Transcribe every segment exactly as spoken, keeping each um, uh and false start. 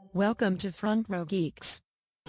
Welcome to Front Row Geeks.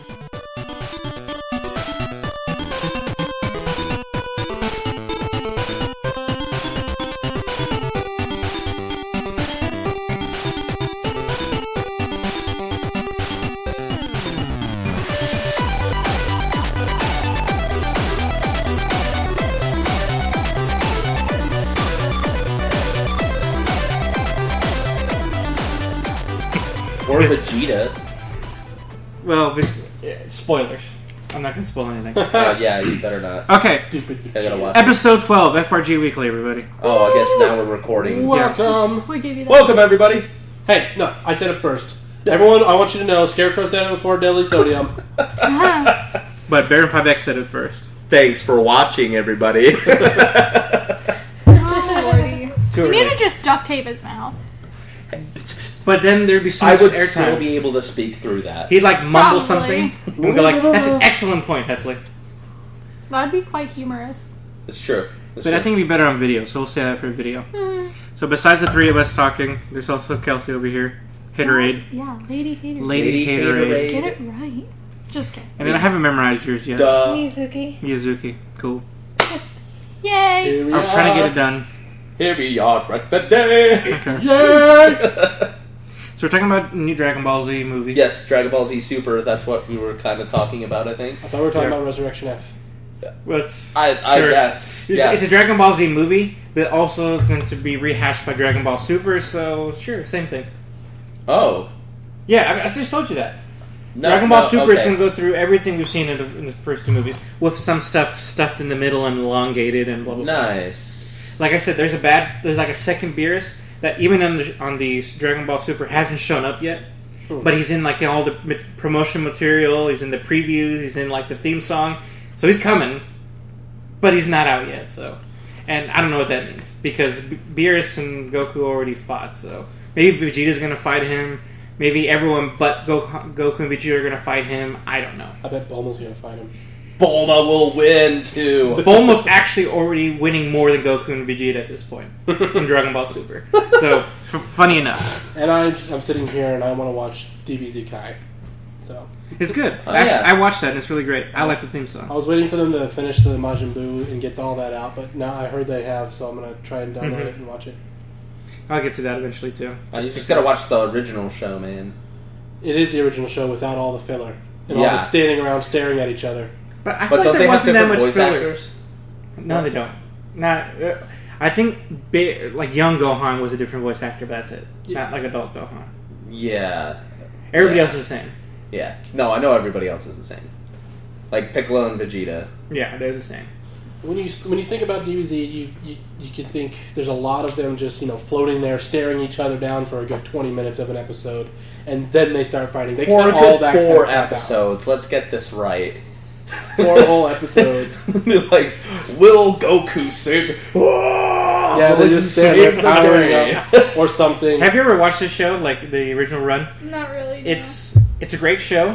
Or Vegeta. Well, yeah, spoilers. I'm not going to spoil anything. Uh, yeah, you better not. Okay. I gotta watch. Episode twelve, F R G Weekly, everybody. Oh, I guess now we're recording. Welcome. We gave you that. Welcome, everybody. Hey, no, I said it first. Everyone, I want you to know, Scarecrow said it before Deadly Sodium. But Baron five X said it first. Thanks for watching, everybody. Oh, Lordy. Too You need early. to just duct tape his mouth. But then there'd be so I much would airtime. still be able to speak through that. He'd like mumble Probably. something. And we'd go like, that's an excellent point, Heffley. That'd be quite humorous. It's true. It's But true. I think it'd be better on video, so we'll say that for video. Hmm. So besides the three of us talking, there's also Kelsey over here. Haterade. Yeah, Lady Hater. Lady, Lady Haterade. Haterade. Get it right. Just kidding. And then I haven't memorized yours yet. Duh. Mizuki. Miyazuki. Cool. Yay! Here we I was are. trying to get it done. Here we are, track the day. Okay. Yay! So we're talking about new Dragon Ball Z movie. Yes, Dragon Ball Z Super. That's what we were kind of talking about, I think. I thought we were talking Yeah. about Resurrection F. Well, it's, I, I sure. guess. It's, Yes. it's a Dragon Ball Z movie that also is going to be rehashed by Dragon Ball Super, so sure, same thing. Oh. Yeah, I, I just told you that. No, Dragon Ball no, Super is okay. going to go through everything we've seen in the, in the first two movies, with some stuff stuffed in the middle and elongated and blah blah blah. Nice. Like I said, there's a bad, there's like a second Beerus that even on the, on the Dragon Ball Super hasn't shown up yet, Hmm. but he's in like in all the ma- promotion material, he's in the previews, he's in like the theme song, so he's coming, but he's not out yet. So, and I don't know what that means because B- Beerus and Goku already fought, so maybe Vegeta's going to fight him. Maybe everyone but Goku, Goku and Vegeta are going to fight him. I don't know. I bet Bulma's going to fight him. Bulma will win, too. Bulma's actually already winning more than Goku and Vegeta at this point in Dragon Ball Super. So, f- funny enough. And I, I'm sitting here and I want to watch D B Z Kai. So It's good. Oh, actually, yeah. I watched that and it's really great. I like the theme I song. was waiting for them to finish the Majin Buu and get all that out, but now I heard they have, so I'm going to try and download Mhm. it and watch it. I'll get to that eventually too. Uh, you just gotta watch the original show, man. It is the original show without all the filler. And all Yeah. the standing around staring at each other. But I But thought don't there they have wasn't that different much voice filler. actors? No, they don't. Not. Uh, I think ba- like young Gohan was a different voice actor. But that's it. Yeah. Not like adult Gohan. Yeah. Everybody Yeah. else is the same. Yeah. No, I know everybody else is the same. Like Piccolo and Vegeta. Yeah, they're the same. When you when you think about D B Z, you, you you could think there's a lot of them just you know floating there, staring each other down for a good twenty minutes of an episode, and then they start fighting. They Four cut all good that four crap out. episodes. Let's get this right. Four whole episodes. Like, will Goku save the... Oh, Yeah, they will just you stand save there the powering day? up or something. Have you ever watched this show, like the original run? Not really. It's it's a great show.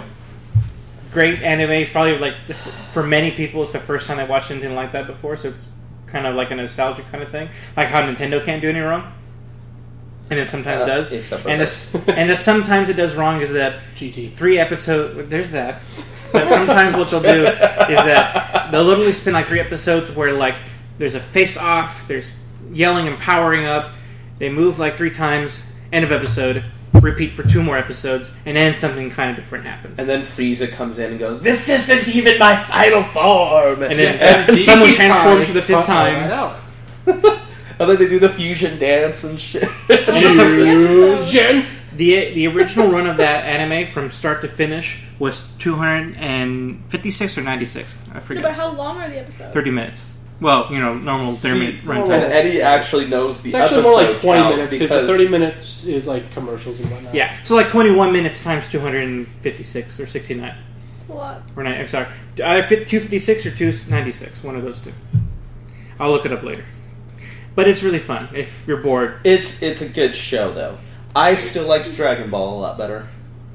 Great anime. It's probably like for many people, it's the first time they watched anything like that before. So it's kind of like a nostalgic kind of thing, like how Nintendo can't do any wrong, and it sometimes Uh, does. except for And this. this and the sometimes it does wrong is that G T. three episodes. There's that. But sometimes what they'll do is that they'll literally spend like three episodes where like there's a face off, there's yelling and powering up. They move like three times. End of episode. Repeat for two more episodes, and then something kind of different happens. And then Frieza comes in and goes, "This isn't even my final form!" And then and someone he- transforms for the fifth Cut all time. that out. And then they do the fusion dance and shit. And it's a- Fusion. the the original run of that anime from start to finish was two hundred fifty-six or ninety-six. I No, forget. but how long are the episodes? thirty minutes. Well, you know, normal thirty minute See, runtime. and Eddie actually knows the It's actually episode more like twenty count minutes because the thirty minutes is like commercials and whatnot. Yeah, so like twenty-one minutes times two hundred fifty-six or sixty-nine. It's a lot. Or nine, I'm sorry. Either two fifty-six or two ninety-six. One of those two. I'll look it up later. But it's really fun if you're bored. It's it's a good show though. I still liked Dragon Ball a lot better.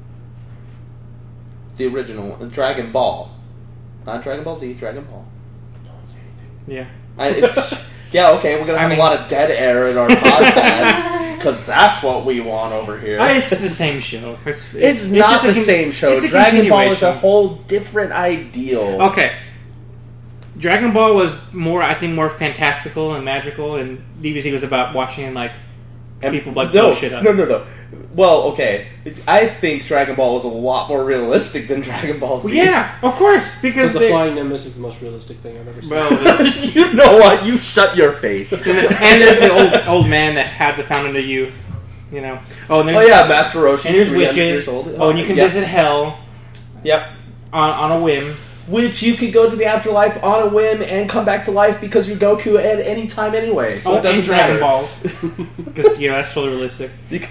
The original one, Dragon Ball, not Dragon Ball Z, Dragon Ball. Yeah. I, it's, yeah, okay, we're gonna have I mean- a lot of dead air in our podcast because that's what we want over here. Oh, it's the same show. It's, It's not just a the con- same show. it's a Dragon Ball is a continuation. whole different ideal. Okay. Dragon Ball was more, I think, more fantastical and magical, and D B Z was about watching like And people like no, blow shit up. No, no, no. Well, okay. I think Dragon Ball was a lot more realistic than Dragon Ball Z. Well, yeah, of course, because Because the they, Flying Nimbus is the most realistic thing I've ever seen. well, You know what? You shut your face. and there's the old old man that had the Fountain of Youth. You know. Oh, and Oh there's, yeah, Master Roshi. and there's witches. Oh, and you can yep. visit hell Yep. on on a whim. Which you could go to the afterlife on a whim and come back to life because you're Goku at any time anyway. So oh, it doesn't and Dragon matter. Balls, because you know that's totally realistic. Bec-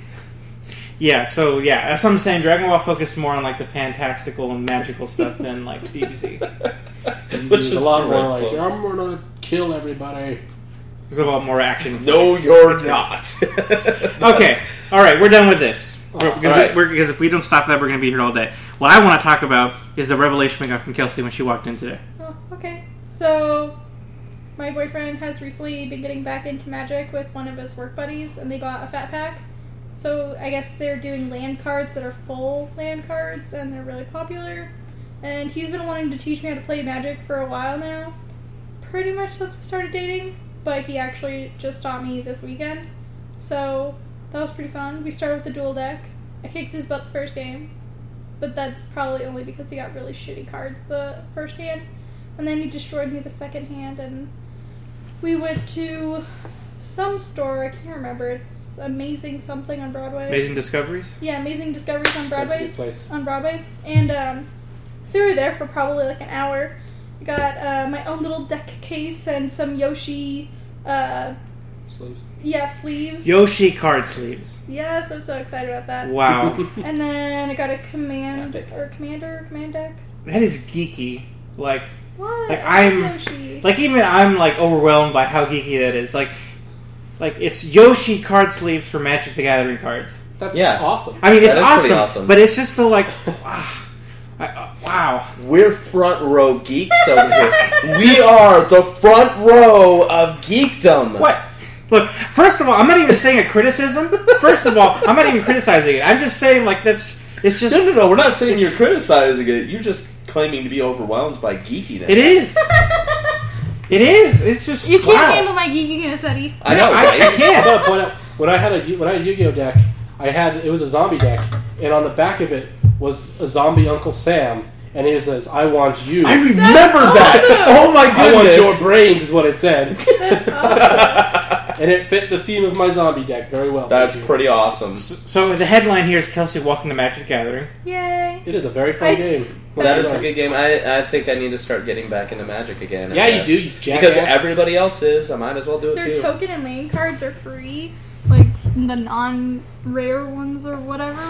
Yeah, so yeah, that's what I'm saying. Dragon Ball focused more on like the fantastical and magical stuff than like D B Z. Which It's is a lot more correct, like, though. I'm gonna kill everybody. There's a lot more action. No, you're not. Okay, all right, we're done with this. We're, because, all right. we, we're, because if we don't stop that, we're going to be here all day. What I want to talk about is the revelation we got from Kelsey when she walked in today. Oh, okay. So, my boyfriend has recently been getting back into Magic with one of his work buddies, and they bought a fat pack. So, I guess they're doing land cards that are full land cards, and they're really popular. And he's been wanting to teach me how to play Magic for a while now. Pretty much since we started dating, but he actually just taught me this weekend. So, that was pretty fun. We started with the dual deck. I kicked his butt the first game, but that's probably only because he got really shitty cards the first hand. And then he destroyed me the second hand, and we went to some store, I can't remember, it's Amazing something on Broadway. Amazing Discoveries? Yeah, Amazing Discoveries on That's a Broadway. good place. On Broadway. And um, so we were there for probably like an hour. I got uh, my own little deck case and some Yoshi, uh, Sleeves. yeah, sleeves. Yoshi card sleeves. Yes, I'm so excited about that. Wow. And then I got a command or commander command deck. That is geeky. Like, What? Like, I'm- Yoshi. like even I'm like overwhelmed by how geeky that is. Like, like it's Yoshi card sleeves for Magic the Gathering cards. That's Yeah. awesome. I mean, it's That is awesome, pretty awesome. but it's just so like, ah, I- uh, wow. We're front row geeks over here. We are the front row of geekdom. What? Look, first of all, I'm not even saying a criticism. First of all, I'm not even criticizing it. I'm just saying like that's it's just No, no, no. We're not saying you're criticizing it. You're just claiming to be overwhelmed by geekiness. it is. It is. It's just You can't wow. handle my geekiness, Eddie. I know, I, I right? I can't. gotta point out, when I had a when I had a Yu-Gi-Oh deck, I had it was a zombie deck, and on the back of it was a zombie Uncle Sam, and it says, "I want you." I remember That's that. awesome. Oh my I want your goodness. brains, is what it said, That's awesome. and it fit the theme of my zombie deck very well. That's Thank you. pretty awesome. So the headline here is Kelsey walking the Magic the Gathering. Yay. It is a very fun I game. s- That is a good game. I, I think I need to start getting back into Magic again. I Yeah, you guess. do, you jackass. Because everybody else is. I might as well do it Their too. token and lane cards are free. Like the non-rare ones or whatever.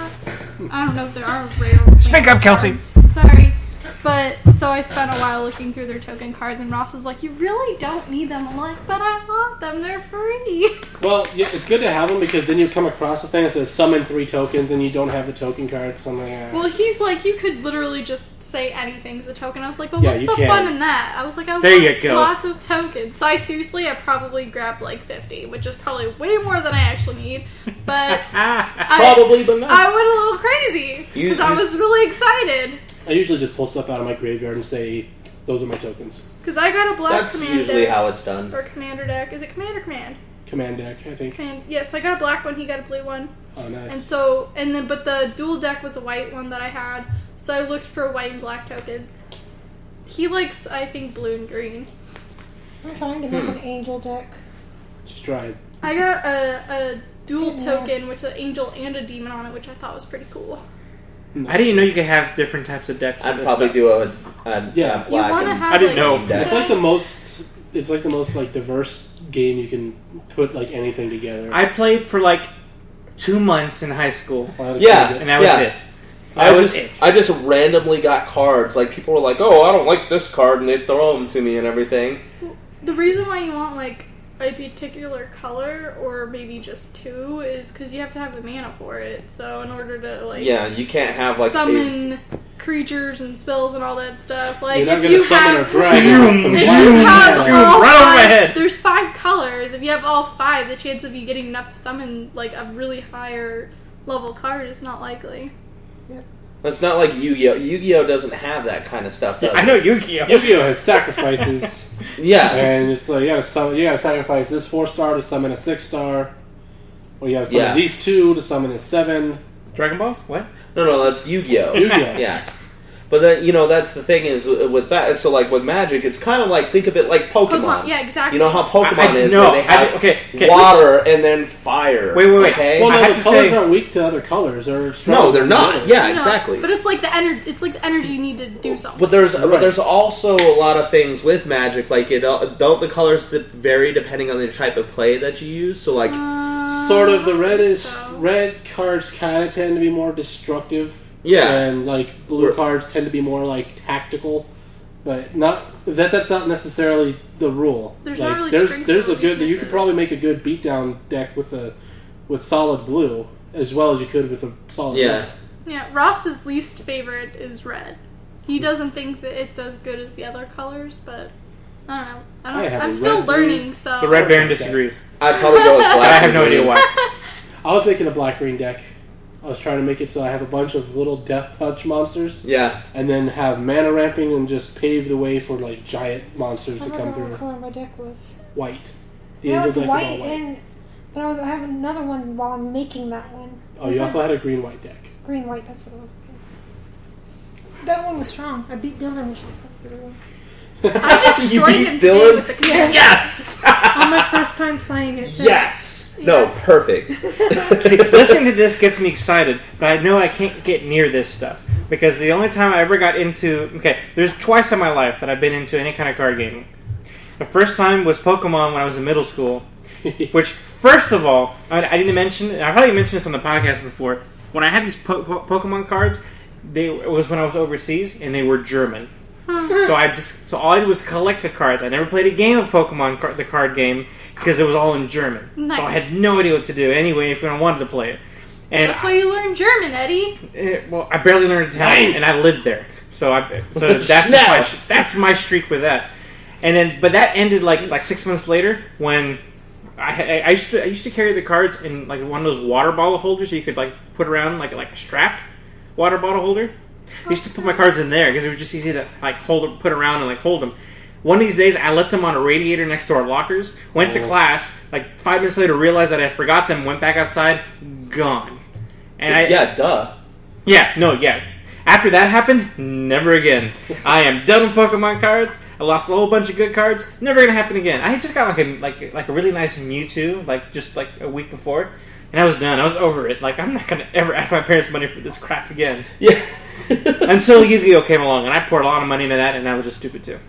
I don't know if there are rare. Speak lane up, Kelsey. cards. Sorry. But, so I spent a while looking through their token cards, and Ross is like, you really don't need them. I'm like, but I want them. They're free. Well, yeah, it's good to have them because then you come across a thing that says summon three tokens and you don't have the token cards. So I'm like, ah. Well, he's like, you could literally just say anything's a token. I was like, but Yeah, what's you the can. fun in that? I was like, I There want you go. lots of tokens. So I seriously, I probably grabbed like fifty, which is probably way more than I actually need. But I, Probably, but not. I went a little crazy You- because I you- was really excited. I usually just pull stuff out of my graveyard and say, those are my tokens. Because I got a black That's command usually deck. how it's done. Or commander deck. Is it command or command? Command deck, I think. Command. Yeah, so I got a black one, he got a blue one. Oh, nice. And so, and then, but the dual deck was a white one that I had. So I looked for white and black tokens. He likes, I think, blue and green. I'm trying to make an angel deck. Just try it. I got a, a dual Yeah. token with an angel and a demon on it, which I thought was pretty cool. I didn't know you could have different types of decks. for I'd this probably stuff. do a, a Yeah. a You black want to and- have I didn't like, know. deck. It's like the most. It's like the most like diverse game you can put like anything together. I played for like two months in high school, A lot of Yeah. kids- and that was Yeah. it. I That was just it. I just randomly got cards. Like people were like, "Oh, I don't like this card," and they throw them to me and everything. The reason why you want like a particular color or maybe just two is because you have to have the mana for it. So in order to like Yeah, you can't have like a, summon creatures and spells and all that stuff. Like, You're not if gonna you summon have, a dragon. Zoom, if zoom, you have zoom, all right over my five, head. there's five colors. If you have all five, the chance of you getting enough to summon like a really higher level card is not likely. It's not like Yu-Gi-Oh! Yu-Gi-Oh! Doesn't have that kind of stuff, does I it? know Yu-Gi-Oh. Yu-Gi-Oh has sacrifices, Yeah. and it's like you gotta summon, you gotta sacrifice this four star to summon a six star, or you gotta summon Yeah. these two to summon a seven. Dragon Balls? What? No, no, that's Yu-Gi-Oh! Yu-Gi-Oh. Yeah. But then, you know, that's the thing is with that. So, like with Magic, it's kind of like think of it like Pokemon. Pokemon, yeah, exactly. You know how Pokemon I- I- is, no, where they I- have okay, okay. water and then fire. Wait, wait, wait. Okay. Well, I no, have the to colors say- aren't weak to other colors. They're strong no, they're to not. the other. Yeah, No, exactly. But it's like the ener- It's like the energy you need to do something. But there's but Right. there's also a lot of things with Magic, like it uh, don't the colors de- vary depending on the type of play that you use. So like Uh, Sort of. The I don't red think is so. red cards kind of tend to be more destructive. Yeah. and like blue We're- cards tend to be more like tactical. But not that. That's not necessarily the rule. There's like, not really there's strengths there's or a good. You weaknesses. could probably make a good beatdown deck with a with solid blue as well as you could with a solid. yeah. Yeah, Ross's least favorite is red. He doesn't think that it's as good as the other colors, but I don't know. I don't, I have I'm a still red learning, green- so The Red Baron disagrees. I'd probably go with black. I have and no idea green. why. I was making a black green deck. I was trying to make it so I have a bunch of little death touch monsters, Yeah. and then have mana ramping and just pave the way for like giant monsters I to come forgot through. what color my deck was. White. The Yeah, angel it's deck white, is all white. and but I was I have another one while I'm making that one. Oh, It's you like also had a green white deck. green white. That's what it was. That one was strong. I beat Dylan, which is probably one. I destroyed beat him today Dylan? with the command. Yes. On my first time playing it. so- Yes. No, perfect. See, listening to this gets me excited, but I know I can't get near this stuff. Because the only time I ever got into... Okay, there's twice in my life that I've been into any kind of card gaming. The first time was Pokemon when I was in middle school. Which, first of all, I, I didn't mention... I probably mentioned this on the podcast before. When I had these po- po- Pokemon cards, they it was when I was overseas, and they were German. So I just so all I did was collect the cards. I never played a game of Pokemon, car, the card game, because it was all in German. So I Nice. had no idea what to do anyway if I wanted to play it. And That's why you learn German, Eddie. Eh, well, I barely learned Italian, and I lived there, so I so that's Snap. my that's my streak with that. And then, but that ended like like six months later when I, I, I used to I used to carry the cards in like one of those water bottle holders, so you could like put around like like a strapped water bottle holder. I used to put my cards in there because it was just easy to like hold, put around, and like hold them. One of these days, I left them on a radiator next to our lockers. Went to Oh. class. Like five minutes later, realized that I forgot them. Went back outside, gone. And I yeah, duh. yeah, no, yeah. After that happened, never again. I am done with Pokemon cards. I lost a whole bunch of good cards. Never gonna happen again. I just got like a like like a really nice Mewtwo, like just like a week before, and I was done. I was over it. Like I'm not gonna ever ask my parents money for this crap again. Yeah. Until Yu-Gi-Oh came along, and I poured a lot of money into that, and I was just stupid too.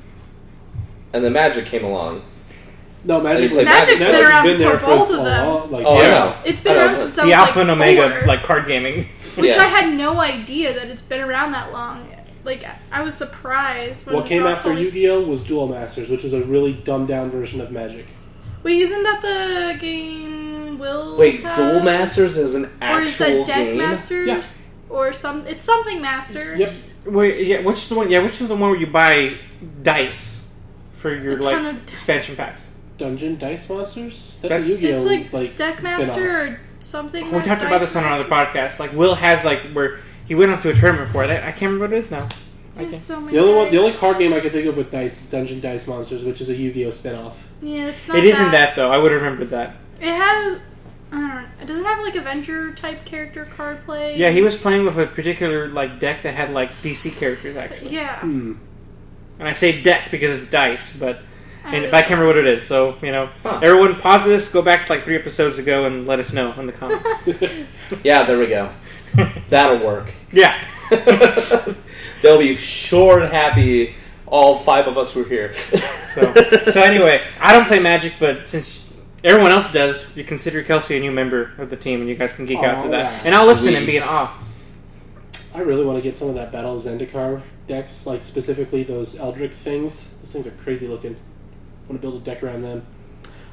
And the Magic came along. No, Magic. Magic's Magic's been around been there before both for of so them. long, Like, Oh, I Yeah. know. It's been I know, around but- since I The was Alpha like and Omega, four, like card gaming. which Yeah. I had no idea that it's been around that long. Like I was surprised when What came Ross after told me- Yu-Gi-Oh was Duel Masters, which was a really dumbed down version of Magic. Wait, isn't that the game Will? Wait, have? Duel Masters is an or is that actual Deck game? Masters? Yeah. Or some? It's something Master. Yep. Wait, yeah, which is the one? Yeah, which is the one where you buy dice for your A like ton of- expansion packs? Dungeon Dice Monsters. That's, That's- a Yu-Gi-Oh. It's like, like Deck spin-off. Master or something. We talked about this on another podcast. Like Will has like where he went on to a tournament for it. I, I can't remember what it is now. I There's can't. so many The only one, the dice. only card game I can think of with dice is Dungeon Dice Monsters, which is a Yu-Gi-Oh spin-off. Yeah, it's not. It isn't that though. I would have remembered that. It has. I don't know. It doesn't have like Avenger type character card play. Yeah, he was playing with a particular like deck that had like D C characters actually. Yeah. Hmm. And I say deck because it's dice, but I and really- but I can't remember what it is. So you know, Huh. everyone pause this, go back to like three episodes ago, and let us know in the comments. Yeah, there we go. That'll work. yeah. They'll be sure and happy. All five of us were here. So so anyway, I don't play Magic, but since everyone else does, you consider Kelsey a new member of the team, and you guys can geek out to that. Alright. And I'll listen and Sweet. be in awe. I really want to get some of that Battle of Zendikar decks, like specifically those Eldritch things. Those things are crazy looking. I want to build a deck around them.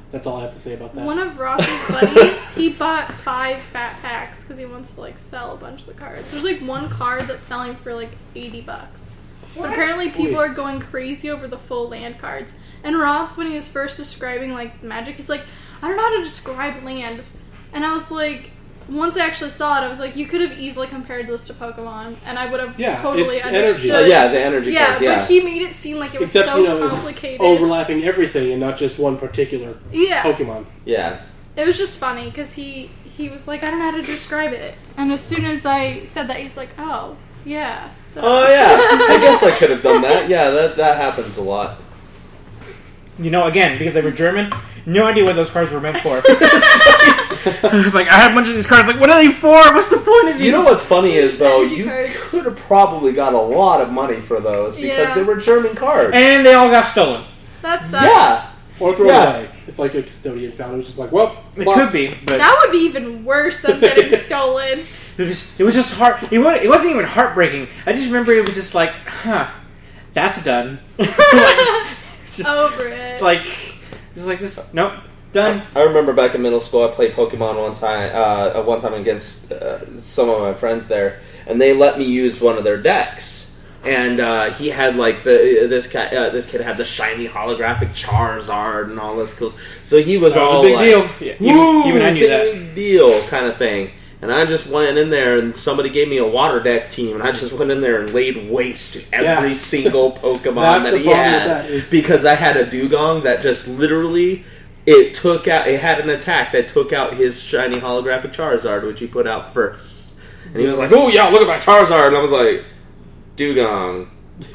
That's all I have to say about that. One of Ross's buddies, he bought five fat packs because he wants to like sell a bunch of the cards. There's like one card that's selling for like eighty bucks. But apparently people Wait. are going crazy over the full land cards. And Ross, when he was first describing like Magic, he's like, I don't know how to describe land. And I was like, once I actually saw it, I was like, you could have easily compared this to Pokemon, and I would have Yeah, totally it's understood. energy. Oh, yeah, the energy Yeah, cards, yeah. but he made it seem like it was Except, so you know, complicated. it's overlapping everything and not just one particular Yeah. Pokemon. Yeah. It was just funny because he he was like, I don't know how to describe it, and as soon as I said that, he was like, oh yeah. Oh, yeah. I guess I could have done that. Yeah, that, that happens a lot. You know, again, because they were German, no idea what those cards were meant for. I was like, I have a bunch of these cards. Like, what are they for? What's the point of these? You know what's funny is, though, Energy you cards. could have probably got a lot of money for those because Yeah. they were German cards. And they all got stolen. That sucks. Yeah. Or throw Yeah. it away. It's like a custodian found it. It was just like, well, It well, could be, but That would be even worse than getting stolen. it was, it was just heart. It, was, it wasn't even heartbreaking. I just remember it was just like, huh, that's done. like, it's just Over it. like, just like this. Nope, done. I remember back in middle school, I played Pokemon one time, uh, one time against uh, some of my friends there, and they let me use one of their decks. And uh, he had like the this guy, uh, this kid had the shiny holographic Charizard and all this cool. So he was That was all a big like, deal. Yeah, even- "Woo, even I knew that." big deal kind of thing. And I just went in there, and somebody gave me a water deck team, and I just went in there and laid waste to every Yeah. single Pokemon That's that the he problem with had that is- because I had a Dugong that just literally. It took out. It had an attack that took out his shiny holographic Charizard, which he put out first. And he was like, "Oh yeah, look at my Charizard!" And I was like, "Dugong,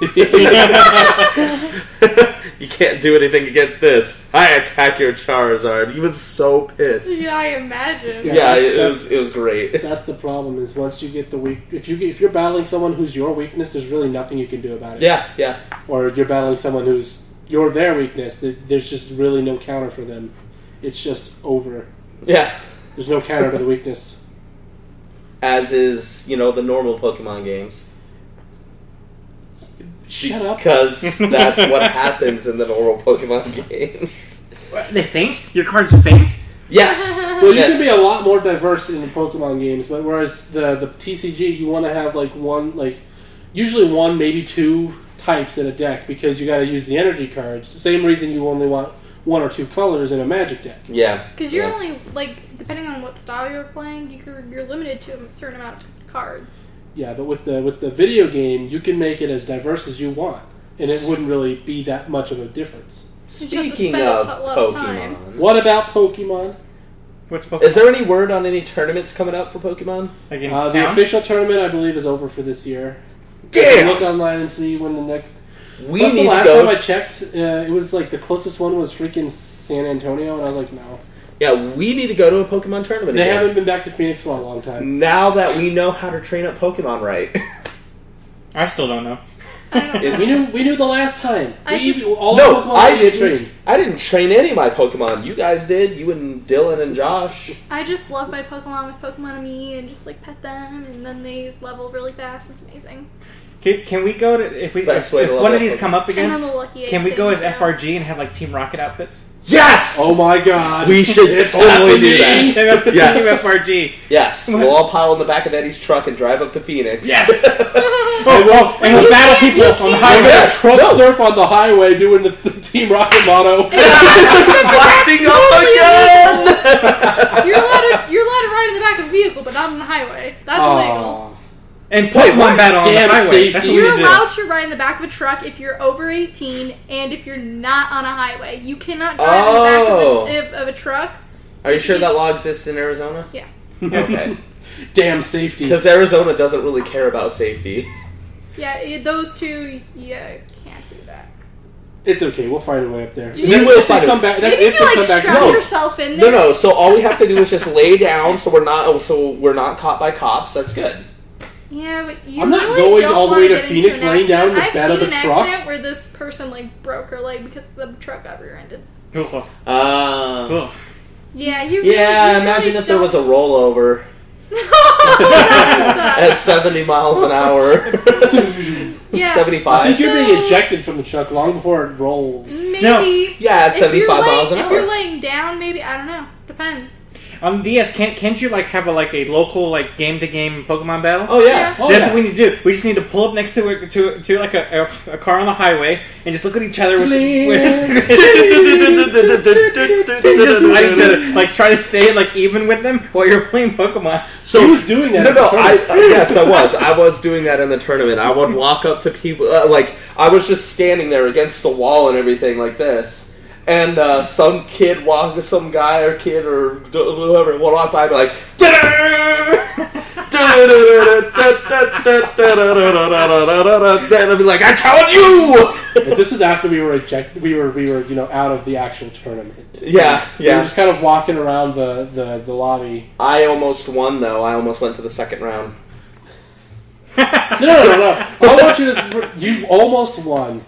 you can't do anything against this. I attack your Charizard." He was so pissed. Yeah, I imagine. Yeah, Yeah, it that's- was. It was great. That's the problem. Is once you get the weak, if you if you're battling someone who's your weakness, there's really nothing you can do about it. Yeah, yeah, Or you're battling someone who's you're their weakness. th- There's just really no counter for them. It's just over. yeah. There's no counter to the weakness. As is, you know, the normal Pokemon games. Shut up. Because that's what happens in the normal Pokemon games. They faint. Your cards faint. Yes. Well, you yes. can be a lot more diverse in the Pokemon games, but whereas the the T C G, you want to have like one, like usually one, maybe two types in a deck because you got to use the energy cards. Same reason you only want one or two colors in a Magic deck. Yeah. Because you're yeah. only, like, depending on what style you're playing, you're, you're limited to a certain amount of cards. Yeah, but with the with the video game, you can make it as diverse as you want, and it wouldn't really be that much of a difference. You just have to Speaking spend a of lot of time. Pokemon, What about Pokemon? What's Pokemon? is there any word on any tournaments coming up for Pokemon? Like in Uh, the town? official tournament, I believe, is over for this year. You can look online and see when the next. We Plus, need the last to go. time I checked, uh, it was like the closest one was freaking San Antonio, and I was like, no. Yeah, we need to go to a Pokemon tournament. They again. haven't been back to Phoenix for a long time. Now that we know how to train up Pokemon right. I still don't know. I don't know. It's- We knew we knew the last time. I we, just- all no, the Pokemon I we didn't. trained. I didn't train any of my Pokemon. You guys did. You and Dylan and Josh. I just love my Pokemon with Pokemon Me and just, like, pet them, and then they level really fast. It's amazing. Can, can we go to if we Best if, way to if level one of up these Pokemon. come up And then again? the Lucky Egg Can we go thing, as too. F R G and have like Team Rocket outfits? Yes. Oh my god. We should It's totally do happening. that. Team F- Team Yes. F R G. Yes. We'll all pile in the back of Eddie's truck and drive up to Phoenix. Yes. Oh, Oh, and we'll you battle can't- people you on the can't- I'm highway. gonna truck No. surf on the highway doing the, the Team Rocket motto. Blasting up again. You're allowed to you're allowed to ride in the back of a vehicle, but not on the highway. That's illegal. Aw. And Pokemon battle on the Damn highway. safety. That's what You're we do. allowed to ride in the back of a truck if you're over eighteen and if you're not on a highway. You cannot drive in the back Oh. of a, of, of a truck. Are you sure that law exists in Arizona? Yeah. Okay. Damn safety. Because Arizona doesn't really care about safety. Yeah, it- those two, yeah, can't do that. It's okay. We'll find a way up there. You If- will if they find a- come back. Maybe if if they you like come back, strap No. yourself in No, there. no. So all we have to do is just lay down, so we're not, so we're not caught by cops. That's good. Yeah, but you I'm not really going don't all the wanna way to get into Phoenix an laying down in the accident. bed I've of seen a an truck. accident where this person like broke her leg because the truck got rear-ended. Ugh. Uh, Ugh. Yeah, you. Really, yeah, you imagine really if there was a don't- rollover It's, uh, at seventy miles an hour. Yeah. I seventy-five. think you're being So- ejected from the truck long before it rolls. Maybe. No. Yeah, at If you're seventy-five laying- miles an If hour. you're laying down, maybe I don't know. Depends. On the D S, can't can't you like have a like a local like game to game Pokemon battle? Oh yeah. Yeah. Oh, That's yeah. what we need to do. We just need to pull up next to a, to to like a, a, a car on the highway and just look at each other with, with just fight each other, like try to stay like even with them while you're playing Pokemon. So He was doing that No, in the no. I tournament. uh, yes, I was. I was doing that in the tournament. I would walk up to people, uh, like I was just standing there against the wall and everything like this, and uh, some kid walk, some guy or kid or d- whoever would walk by, and be like, then I'd be like, I told you. But this was after we were ejected. We were we were you know out of the actual tournament. Yeah, We were yeah. just kind of walking around the, the, the lobby. I almost won though. I almost went to the second round. No, no, no, no. I want you to. You almost won.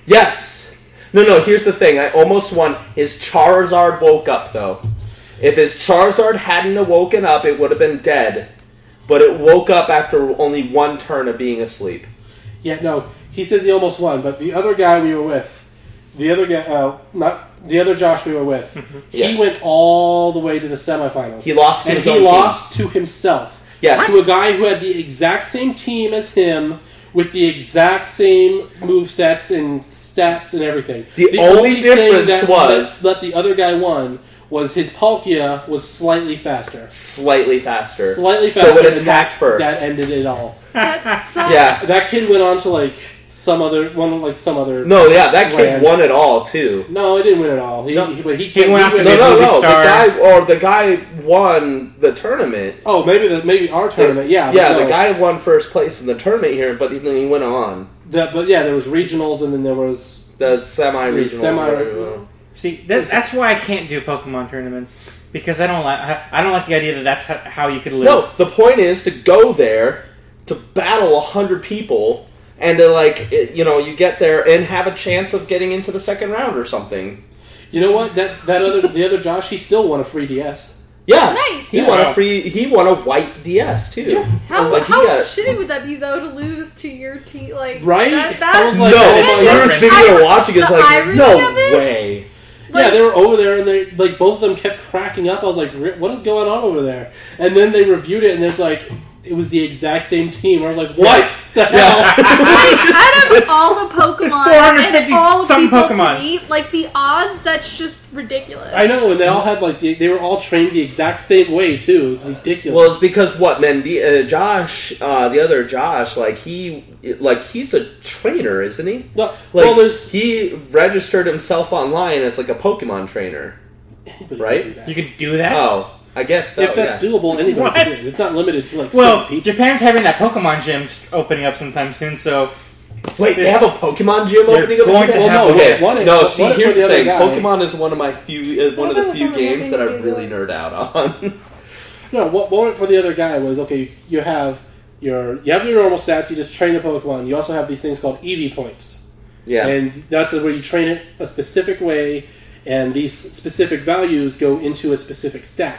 Yes. No, no, here's the thing. I almost won. His Charizard woke up, though. If his Charizard hadn't awoken up, it would have been dead. But it woke up after only one turn of being asleep. Yeah, no. He says he almost won, but the other guy we were with, the other guy, uh, not the other Josh we were with, he Yes. went all the way to the semifinals. He lost to and his he own team. lost to himself. Yes. To a guy who had the exact same team as him, with the exact same movesets and stats and everything. The only difference that, was- that, that the other guy won was his Palkia was slightly faster. Slightly faster. Slightly faster. So it and attacked that, first. That ended it all. That sucks. Yeah. That kid went on to like some other one, like some other. No, yeah, that kid Ran. won it all, too. No, he didn't win it all. He, No. he, but he, He went after No, the no, movie no. The star. guy, or the guy won the tournament. Oh, maybe the maybe our tournament. Yeah, Yeah, but the no. guy won first place in the tournament here, but then he went on. The, but yeah, there was regionals, and then there was The semi-regional. semi. See, that, that's why I can't do Pokemon tournaments because I don't like I I don't like the idea that that's how, how you could lose. No, the point is to go there to battle a hundred people and to like it, you know you get there and have a chance of getting into the second round or something. You know what? That that other the other Josh, he still won a free D S. Yeah, Nice. He Yeah. won a free. He won a white D S too. Yeah. How, Like, he how got- shitty would that be though to lose to your team? Like Right? That, I that, was like, no, oh And my we then were God. sitting there I- watching. It's the like irony no of it? way. Yeah, they were over there, and they like both of them kept cracking up. I was like, "Ri- "What is going on over there?" And then they reviewed it, and it's like it was the exact same team. I was like, "What the hell?" Like, out of all the There's Pokemon four hundred fifty and all the something people Pokemon. to meet, like the odds, that's just ridiculous. I know, and they all had like they, they were all trained the exact same way too. It was ridiculous. Well, it's because what Mendy, uh, Josh, uh, the other Josh, like he, like he's a trainer, isn't he? no, Like well, there's he registered himself online as like a Pokemon trainer. anybody right? can do that. You could do that. Oh, I guess so. if that's yeah. doable, anybody What? can do it. It's not limited to like Well, certain people. Japan's having that Pokemon gym opening up sometime soon, so Wait, they have a Pokemon gym They're opening up. in going to Japan? have okay, one. One is- no. one See, is here's for the the other thing. guy. Pokemon is one of my few, uh, one of the Well, few that was games that I something really to do. nerd out on. No, what what went for the other guy was okay. You have your you have your normal stats. You just train the Pokemon. You also have these things called E V points, yeah, and that's where you train it a specific way, and these specific values go into a specific stat.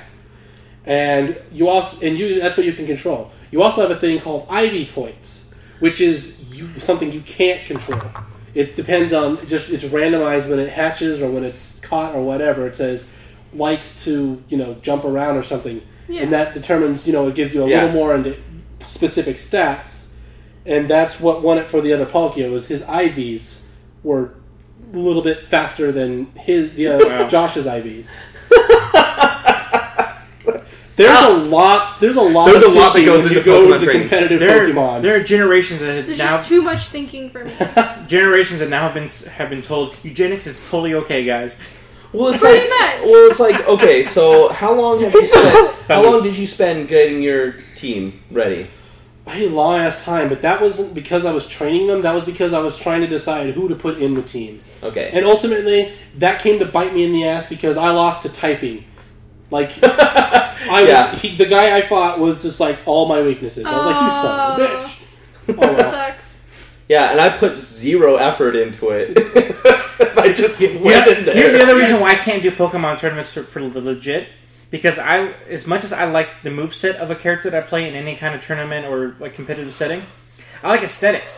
And you also and you that's what you can control. You also have a thing called I V points, which is you, something you can't control. It depends on just it's randomized when it hatches or when it's caught or whatever. It says likes to you know jump around or something, Yeah. and that determines you know it gives you a Yeah. little more into specific stats, and that's what won it for the other Palkia was his I Vs were a little bit faster than his the uh, Wow. Josh's I Vs. There's a lot. There's a lot. There's of a lot that thinking goes when you into go Pokemon into training. competitive there, Pokemon. there are generations that have There's now just too much thinking for me. generations that now have been have been told eugenics is totally okay, guys. well, it's Pretty like, much. well, it's like, okay, so how long have you spent? How long did you spend getting your team ready? I had a long ass time, but that wasn't because I was training them. That was because I was trying to decide who to put in the team. Okay, And ultimately, that came to bite me in the ass because I lost to typing. Like, I was Yeah. he, the guy I fought was just like all my weaknesses. I was like, you son of a bitch. Oh That well. sucks. yeah, and I put zero effort into it. I just went Yeah, in there. here's the other reason why I can't do Pokemon tournaments for, for the legit. Because I, as much as I like the moveset of a character that I play in any kind of tournament or like competitive setting, I like aesthetics.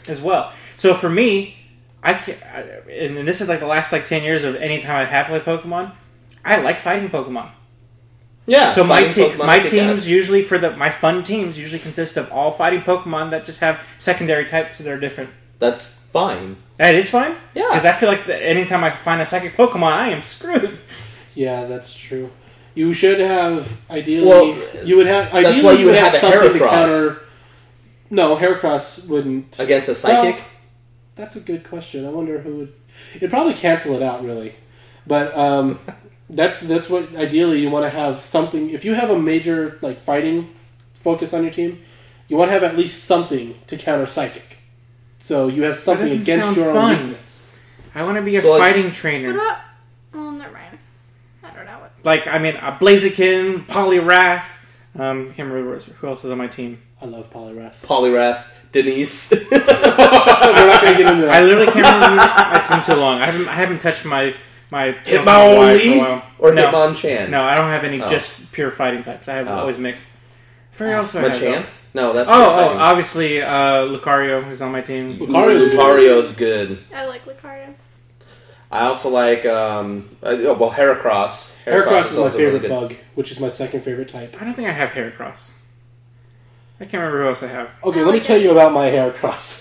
as well. So for me, I, can, I and this is like the last like ten years of any time I have played Pokemon, I like fighting Pokemon. Yeah. So my fighting te- Pokemon my kick teams ass. usually for the my fun teams usually consist of all fighting Pokemon that just have secondary types that are different. That's fine. That is fine. Yeah. Because I feel like that anytime I find a psychic Pokemon, I am screwed. Yeah, that's true. You should have ideally. Well, you would have ideally that's why you you would would have, have a something to Heracross. counter. No, Heracross wouldn't. Against a psychic? Well, that's a good question. I wonder who would. It'd probably cancel it out, really. But um, that's that's what ideally you want to have something. If you have a major like fighting focus on your team, you want to have at least something to counter psychic. So you have something doesn't against sound your own fun. weakness. I want to be a So, like- fighting What trainer. about? Well, never mind. I don't know what. Like, I mean, a Blaziken, Poliwrath. Um, I can't remember who who else is on my team. I love Poliwrath. Poliwrath, Denise. We're not going to get into I that. literally can't remember. It's been too long. I haven't I haven't touched my my Pokemon Y for a Hitmonlee while. or no, Hitmonchan? no, I don't have any Oh. just pure fighting types. I have Oh. always mixed. I forget what else I have, though. Machamp? No, that's Oh, pure oh, fighting. obviously uh, Lucario is on my team. Lucario's good. Lucario's good. I like Lucario. I also like, um, uh, oh, well, Heracross. Heracross is my also really favorite good. bug, which is my second favorite type. I don't think I have Heracross. I can't remember who else I have. Okay, I let me like tell it. you about my Heracross.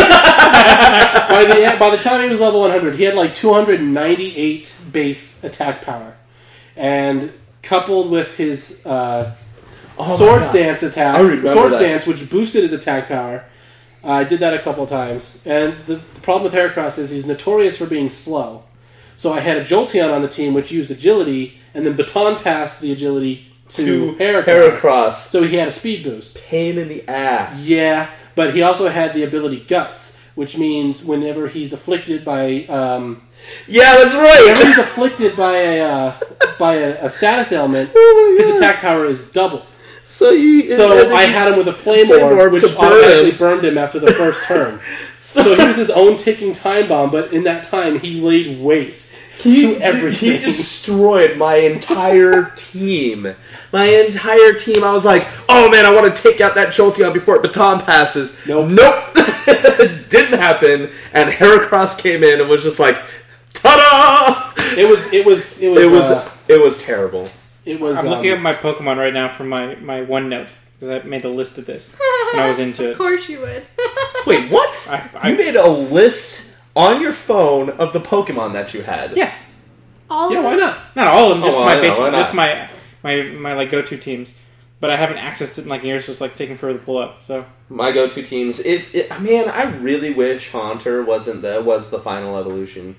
by the by the time he was level one hundred, he had like two hundred ninety-eight base attack power, and coupled with his uh, Oh my Swords God. Dance attack, I remember Swords that. Dance, which boosted his attack power. Uh, I did that a couple of times, and the, the problem with Heracross is he's notorious for being slow. So I had a Jolteon on the team, which used agility, and then baton passed the agility to, To Heracross. Heracross. So he had a speed boost. Pain in the ass. Yeah, but he also had the ability Guts, which means whenever he's afflicted by um, Yeah, that's whenever right. he's afflicted by a uh, by a, a status ailment, Oh my his God. attack power is doubled. So you. and So then I you- had him with a flame Flame orb, orb which to burn automatically him. burned him after the first turn. So he was his own ticking time bomb, but in that time he laid waste He, to everything. he destroyed my entire team. My entire team. I was like, oh man, I want to take out that Jolteon before it baton passes. Nope. Nope. Didn't happen. And Heracross came in and was just like, ta-da! It was it was it was It was, uh, it was terrible. it was. I'm um, looking at my Pokemon right now from my, my OneNote, because I made a list of this when I was into Of it. course you would. Wait, what? I, I, You made a list on your phone of the Pokemon that you had. yes. All Yeah, of why them. not? Not all of them, Oh, just well, my I know, basic, why not? just my, my, my like go-to teams. But I haven't accessed it in like years, so it's like taking forever to pull up, so... My go-to teams. If it, man, I really wish Haunter wasn't the was the final evolution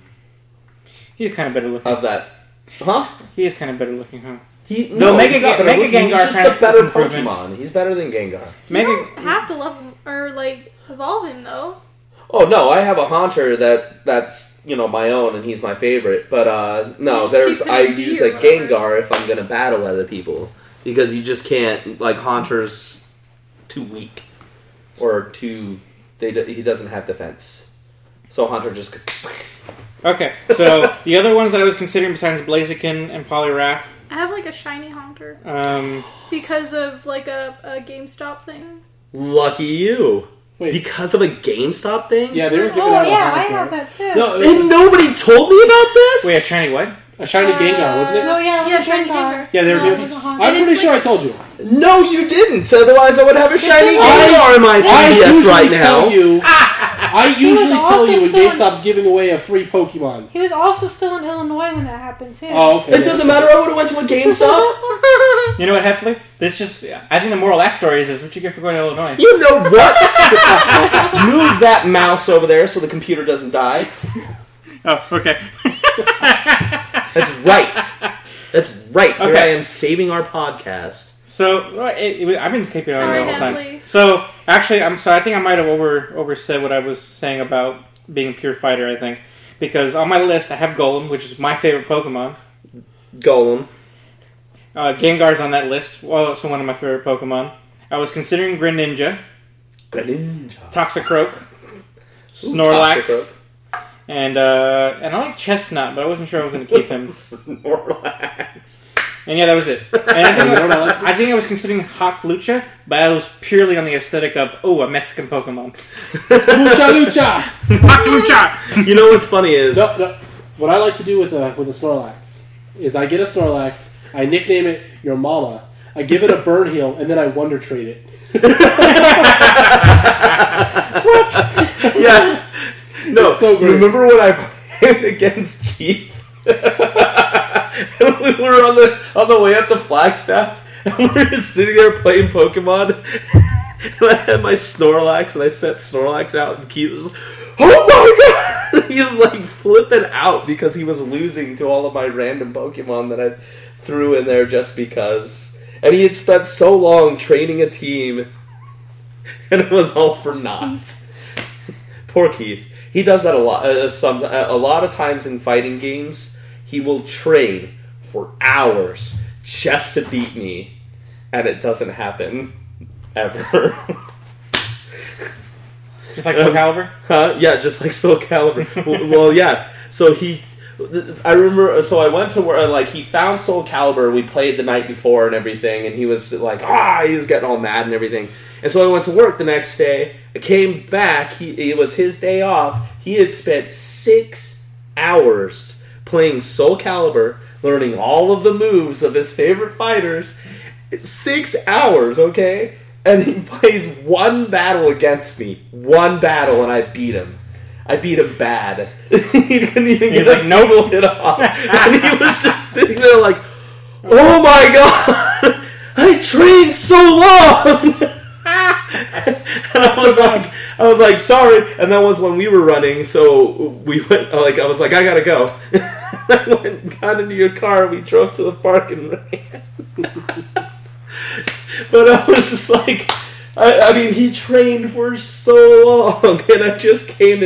He's kind of better looking. of that. Huh? He is kind of better looking, huh? He No, no, Mega he's not Ga- better Mega looking, Gengar He's just kind a of better is improvement. Pokemon. He's better than Gengar. You Mega, don't have to love him or like evolve him though. Oh no, I have a Haunter that that's you know my own, and he's my favorite. But uh, You no, just there's keep it I in B use or a whatever. Gengar if I'm gonna battle other people because you just can't like Haunter's too weak or too they do- he doesn't have defense. So Haunter just Okay, so the other ones that I was considering besides Blaziken and Poliwrath, I have like a shiny Haunter um, because of like a, a GameStop thing. lucky you Wait. because of a GameStop thing. Yeah, they were giving Oh out a yeah, I Haunter. have that too. No, it And was nobody told me about this. wait, a shiny what? a shiny Uh, Gengar, wasn't it? Oh yeah, it was Yeah, a shiny Gengar. Gengar. Yeah, they were No, it giving. was a Haunter. I'm And pretty it's sure like- I told you. No, you didn't. Otherwise, I would have a shiny I- Gengar in my I three D S usually right tell now. you. I was usually tell also you when still in- GameStop's giving away a free Pokemon. He was also still in Illinois when that happened too. Oh, okay. It doesn't matter. I would have went to a GameStop. You know what, Heffley? This just, I think the moral of that story is, is what you get for going to Illinois. You know what? Move that mouse over there so the computer doesn't die. Oh, okay. That's right. That's right. Here Okay. I am saving our podcast. So, well, it, it, I've been keeping it on Sorry, the whole time. Heffley. So, actually, I'm so I think I might have over oversaid what I was saying about being a pure fighter, I think. Because on my list, I have Golem, which is my favorite Pokemon. Golem. Uh, Gengar's on that list, well, also one of my favorite Pokemon. I was considering Greninja, Greninja. Toxicroak, Ooh, Snorlax, Toxicroak. and uh, and I like Chestnut, but I wasn't sure I was going to keep him. Snorlax. And yeah, that was it. And I, think You know what I like? I think I was considering Hawk Lucha, but I was purely on the aesthetic of, oh, a Mexican Pokemon. Lucha, lucha. Hawk Lucha! You know what's funny is No, no. What I like to do with a with a Snorlax is I get a Snorlax, I nickname it Your Mama, I give it a burn heal, and then I Wonder Trade it. What? yeah. No, It's so great. remember when I played against Keith? And we were on the on the way up to Flagstaff, and we were just sitting there playing Pokemon. And I had my Snorlax, and I set Snorlax out, and Keith was like, "Oh my god!" He was like flipping out because he was losing to all of my random Pokemon that I threw in there just because. And he had spent so long training a team, and it was all for naught. Poor Keith. He does that a lot. Uh, some a lot of times in fighting games, he will train for hours just to beat me, and it doesn't happen ever. Just like Soul Calibur? Huh? Yeah, just like Soul Calibur. well, well, yeah. So he, I remember. So I went to where like he found Soul Calibur. We played the night before and everything, and he was like, ah, he was getting all mad and everything. And so I went to work the next day. I came back. He, it was his day off. He had spent six hours playing Soul Calibur, learning all of the moves of his favorite fighters. Six hours, okay? And he plays one battle against me. One battle, and I beat him. I beat him bad. He couldn't even He's get like, a nope. single hit off. And he was just sitting there like, oh my god! I trained so long! And I was like, I was like, sorry. And that was when we were running, so we went, like, I was like, I gotta go. I went and got into your car, and we drove to the park and ran. But I was just like, I, I mean, he trained for so long, and I just came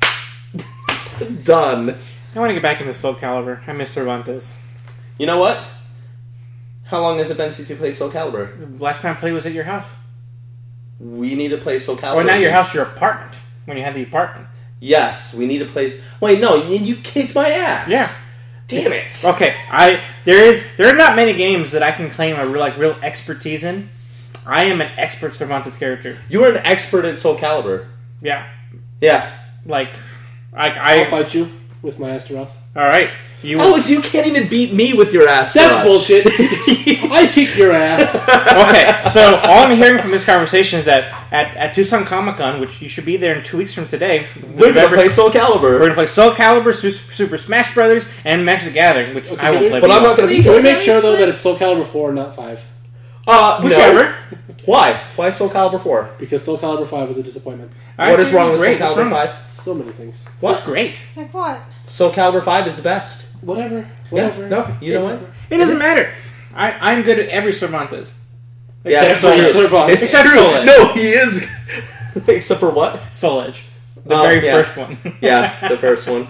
and done. I want to get back into Soul Calibur. I miss Cervantes. You know what? How long has it been since you played Soul Calibur? The last time I played was at your house. We need to play Soul Calibur. Or not your house, your apartment. When you had the apartment. Yes, we need to play. Wait, no, you, you kicked my ass. Yeah. Damn it. Okay, I there is there are not many games that I can claim a real like real expertise in. I am an expert Cervantes character. You are an expert at Soul Calibur. Yeah, Yeah. like I I'll I fight you with my Astaroth. all right. You Alex, you can't even beat me with your ass. That's rod. bullshit. I kick your ass. okay? So all I'm hearing from this conversation is that at, at Tucson Comic Con, which you should be there in two weeks from today, We're going to play Soul Calibur. We're gonna play Soul Calibur, Su- Super Smash Brothers, and Magic the Gathering, which Okay, I won't can we- play. But I'm not going to be Can we here. make sure though that it's Soul Calibur four, not five? Uh, Whichever. No. Why? Why Soul Calibur four? Because Soul Calibur five was a disappointment. I What is think wrong it with was Soul great. What's Calibur wrong? five? So many things. What's great? Like what? Soul Calibur five is the best. Whatever. Whatever. Yeah, no, you know what? It doesn't matter. I, I'm good at every Cervantes. Yeah, Except it's Soul true. Edge. Cervantes. It's Except true. Soul Edge. No, he is. Except for what? Soul Edge. The Oh, very yeah. first one. Yeah, the first one.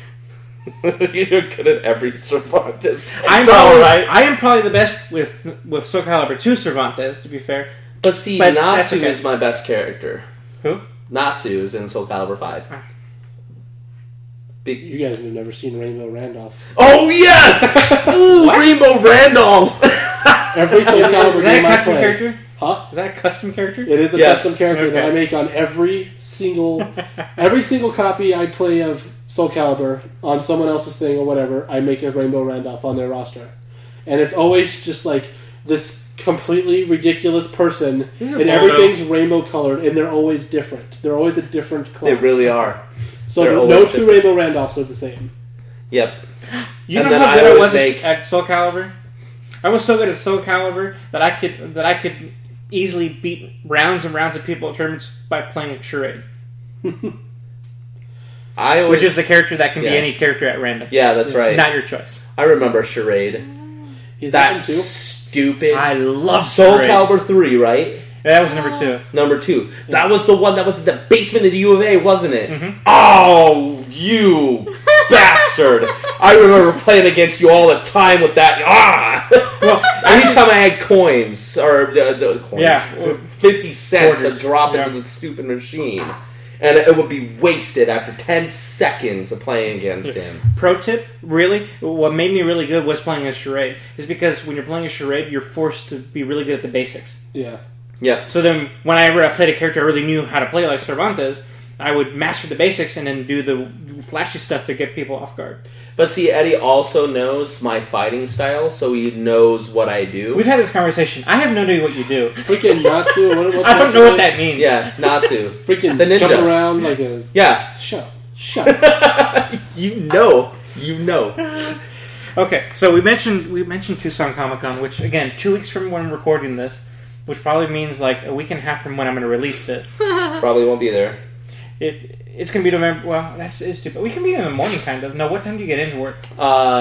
You're good at every Cervantes. It's I'm all probably, right. I am probably the best with with Soul Calibur two Cervantes, to be fair. But see, But that's Natsu okay. is my best character. Who? Natsu is in Soul Calibur five. Ah. Big. You guys have never seen Rainbow Randolph. Oh yes! Ooh, Rainbow Randolph. Every Soul Calibur Is that a game I custom play. character? Huh? Is that a custom character? It is a Yes. custom character that Okay. I make on every single every single copy I play of Soul Calibur on someone else's thing or whatever. I make a Rainbow Randolph on their roster, and it's always just like this completely ridiculous person, These are and Waldo. everything's rainbow colored, and they're always different. They're always a different class. They really are. So they're no always two different. Rainbow Randolphs are the same. Yep. You And know then how I good I, always was make- at Soul Calibur? I was so good at Soul Calibur that I could that I could easily beat rounds and rounds of people at tournaments by playing Charade, I always. which is the character that can Yeah. be any character at random. yeah, that's right. Not your choice. I remember Charade. He's That that too. stupid. I love Soul Charade. Calibur three, right? That was number two. Number two. That was the one that was in the basement of the U of A, wasn't it? Mhm. Oh, you bastard! I remember playing against you all the time with that. Ah! Well, Anytime I had coins or uh, the coins, Yeah. fifty cents Quarters. to drop Yeah. into the stupid machine, and it would be wasted after ten seconds of playing against him. Pro tip, really, what made me really good was playing a charade. Is because when you're playing a charade, you're forced to be really good at the basics. Yeah. Yeah. So then, whenever I played a character I really knew how to play, like Cervantes, I would master the basics and then do the flashy stuff to get people off guard. But see, Eddie also knows my fighting style, so he knows what I do. We've had this conversation. I have no idea what you do. Freaking Natsu. What, what I don't know what that means. Yeah, Natsu. Freaking The ninja. jump around like a... Yeah. Shut up. Shut up. You know. You know. Okay, so we mentioned we mentioned Tucson Comic Con, which again, two weeks from when I'm recording this, which probably means like a week and a half from when I'm going to release this. Probably won't be there. It it's going to be November. Well, that's is stupid. We can be in the morning, kind of. No, what time do you get into work? Uh,